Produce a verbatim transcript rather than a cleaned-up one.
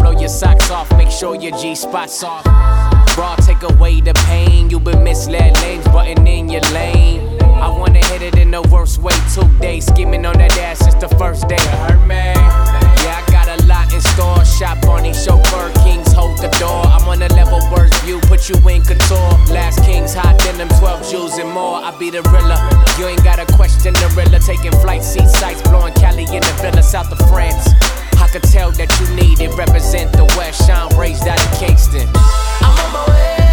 blow your socks off, make sure your G-spot's off. Raw, take away the pain, you been misled lanes, button in your lane. I wanna hit it in the worst way, two days, scheming on that ass since the first day. Hurt me. Yeah, I got a lot in store, shop on these chauffeur kings, hold the door. I'm on a level worst view, put you in couture. Last kings, hot denim, twelve jewels and more. I be the Rilla, you ain't gotta question the Rilla. Taking flight seat sights, blowing Cali in the villa, south of France. I could tell that you need it, represent the West, Sean raised out in Kingston. I'm on my way.